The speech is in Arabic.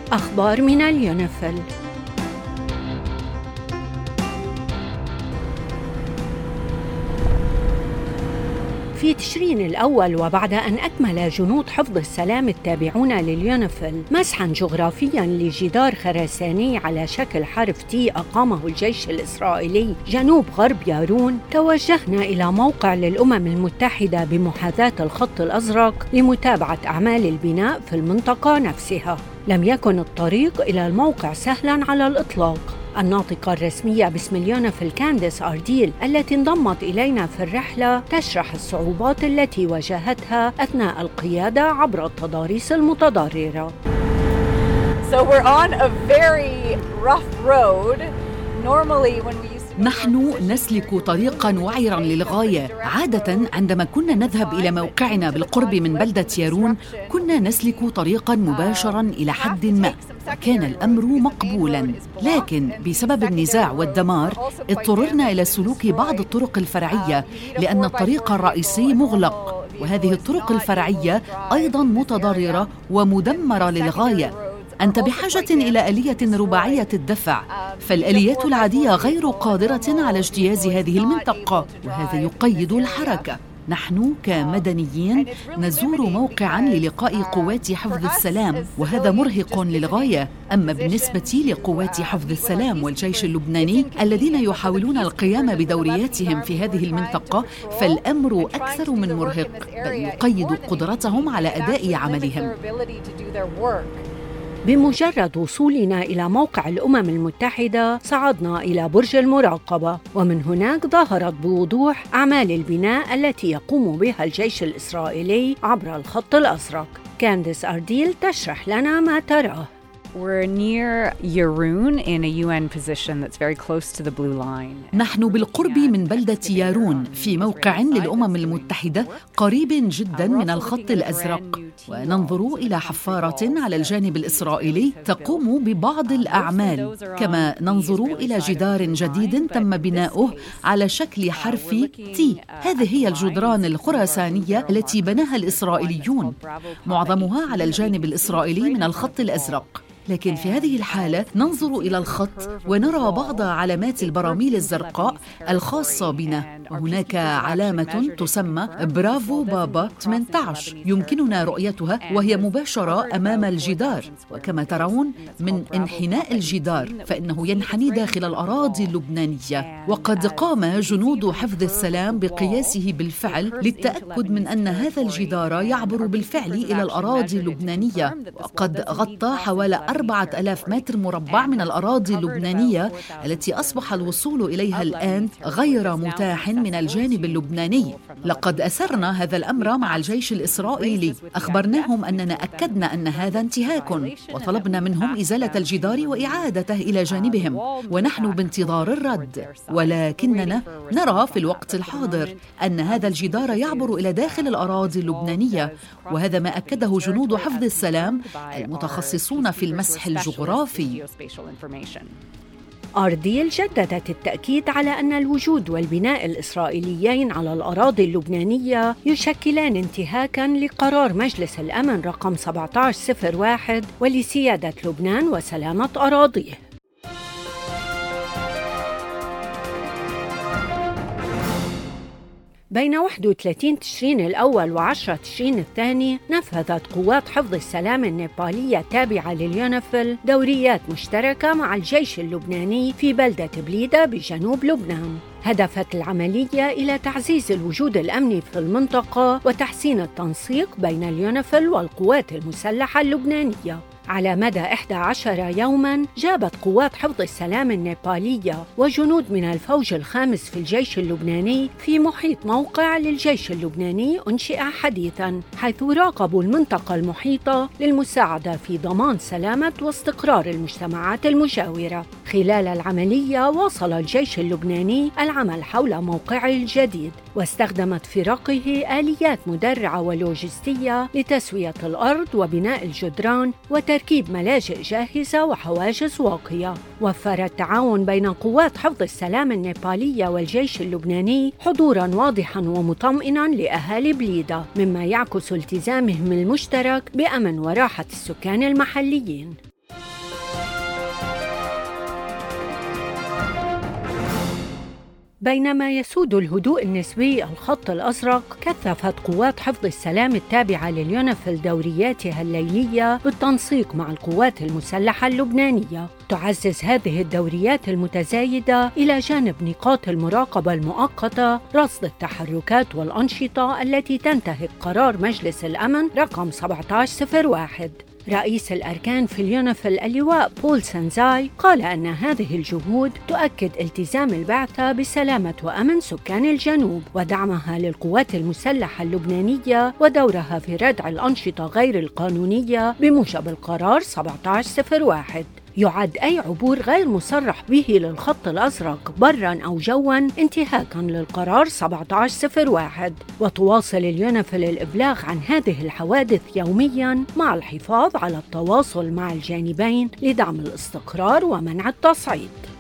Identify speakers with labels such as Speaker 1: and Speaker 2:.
Speaker 1: أخبار من اليونيفيل. في تشرين الأول، وبعد أن أكمل جنود حفظ السلام التابعون لليونيفيل مسحاً جغرافياً لجدار خرساني على شكل حرف تي أقامه الجيش الإسرائيلي جنوب غرب يارون، توجهنا إلى موقع للأمم المتحدة بمحاذاة الخط الأزرق لمتابعة أعمال البناء في المنطقة نفسها. لم يكن الطريق إلى الموقع سهلاً على الإطلاق. الناطقة الرسمية باسم اليونيفيل كانديس أرديل التي انضمت إلينا في الرحلة تشرح الصعوبات التي واجهتها أثناء القيادة عبر التضاريس المتضررة.
Speaker 2: So we're on a very rough road. Normally when we
Speaker 3: نحن نسلك طريقاً وعراً للغاية. عادة عندما كنا نذهب إلى موقعنا بالقرب من بلدة يارون كنا نسلك طريقاً مباشراً إلى حد ما، كان الأمر مقبولاً، لكن بسبب النزاع والدمار اضطررنا إلى سلوك بعض الطرق الفرعية لأن الطريق الرئيسي مغلق، وهذه الطرق الفرعية أيضاً متضررة ومدمرة للغاية. أنت بحاجة إلى آلية رباعية الدفع، فالآليات العادية غير قادرة على اجتياز هذه المنطقة، وهذا يقيد الحركة. نحن كمدنيين نزور موقعاً للقاء قوات حفظ السلام، وهذا مرهق للغاية. أما بالنسبة لقوات حفظ السلام والجيش اللبناني الذين يحاولون القيام بدورياتهم في هذه المنطقة، فالأمر أكثر من مرهق، بل يقيد قدرتهم على أداء عملهم.
Speaker 1: بمجرد وصولنا إلى موقع الأمم المتحدة صعدنا إلى برج المراقبة، ومن هناك ظهرت بوضوح أعمال البناء التي يقوم بها الجيش الإسرائيلي عبر الخط الأزرق. كانديس أرديل تشرح لنا ما تراه.
Speaker 2: We're near Yaroun in a UN position that's very close to the blue line.
Speaker 3: نحن بالقرب من بلدة يارون في موقع للأمم المتحدة قريب جدا من الخط الأزرق، وننظر إلى حفارة على الجانب الإسرائيلي تقوم ببعض الأعمال، كما ننظر إلى جدار جديد تم بناؤه على شكل حرف تي. هذه هي الجدران الخرسانية التي بناها الإسرائيليون، معظمها على الجانب الإسرائيلي من الخط الأزرق. لكن في هذه الحالة ننظر إلى الخط ونرى بعض علامات البراميل الزرقاء الخاصة بنا، وهناك علامة تسمى برافو بابا 18 يمكننا رؤيتها وهي مباشرة أمام الجدار. وكما ترون من انحناء الجدار فإنه ينحني داخل الأراضي اللبنانية، وقد قام جنود حفظ السلام بقياسه بالفعل للتأكد من أن هذا الجدار يعبر بالفعل إلى الأراضي اللبنانية، وقد غطى حوالي 4000 متر مربع من الأراضي اللبنانية التي أصبح الوصول إليها الآن غير متاح من الجانب اللبناني. لقد أسرنا هذا الأمر مع الجيش الإسرائيلي، أخبرناهم أننا أكدنا أن هذا انتهاك، وطلبنا منهم إزالة الجدار وإعادته إلى جانبهم، ونحن بانتظار الرد. ولكننا نرى في الوقت الحاضر أن هذا الجدار يعبر إلى داخل الأراضي اللبنانية، وهذا ما أكده جنود حفظ السلام المتخصصون في المسح الجغرافي.
Speaker 1: أرديل جددت التأكيد على أن الوجود والبناء الإسرائيليين على الأراضي اللبنانية يشكلان انتهاكاً لقرار مجلس الأمن رقم 1701 ولسيادة لبنان وسلامة أراضيه. بين 31 تشرين الأول و10 تشرين الثاني نفذت قوات حفظ السلام النيبالية التابعة لليونيفيل دوريات مشتركة مع الجيش اللبناني في بلدة بليدة بجنوب لبنان. هدفت العملية إلى تعزيز الوجود الأمني في المنطقة وتحسين التنسيق بين اليونيفيل والقوات المسلحة اللبنانية. على مدى 11 يوماً جابت قوات حفظ السلام النيبالية وجنود من الفوج الخامس في الجيش اللبناني في محيط موقع للجيش اللبناني أنشئ حديثاً، حيث راقبوا المنطقة المحيطة للمساعدة في ضمان سلامة واستقرار المجتمعات المجاورة. خلال العملية واصل الجيش اللبناني العمل حول موقعه الجديد، واستخدمت فرقه آليات مدرعة ولوجستية لتسوية الأرض وبناء الجدران وتركيب ملاجئ جاهزة وحواجز واقية. وفر التعاون بين قوات حفظ السلام النيبالية والجيش اللبناني حضوراً واضحاً ومطمئناً لأهالي بليدة، مما يعكس التزامهم المشترك بأمن وراحة السكان المحليين. بينما يسود الهدوء النسبي الخط الأزرق، كثفت قوات حفظ السلام التابعة لليونيفيل دورياتها الليلية بالتنسيق مع القوات المسلحة اللبنانية. تعزز هذه الدوريات المتزايدة إلى جانب نقاط المراقبة المؤقتة رصد التحركات والأنشطة التي تنتهك قرار مجلس الأمن رقم 1701. رئيس الأركان في اليونيفيل اللواء بول سانزاي قال أن هذه الجهود تؤكد التزام البعثة بسلامة وأمن سكان الجنوب ودعمها للقوات المسلحة اللبنانية ودورها في ردع الأنشطة غير القانونية بموجب القرار 1701. يعد أي عبور غير مصرح به للخط الأزرق برا أو جوا انتهاكا للقرار 1701. وتواصل اليونيفيل الإبلاغ عن هذه الحوادث يوميا مع الحفاظ على التواصل مع الجانبين لدعم الاستقرار ومنع التصعيد.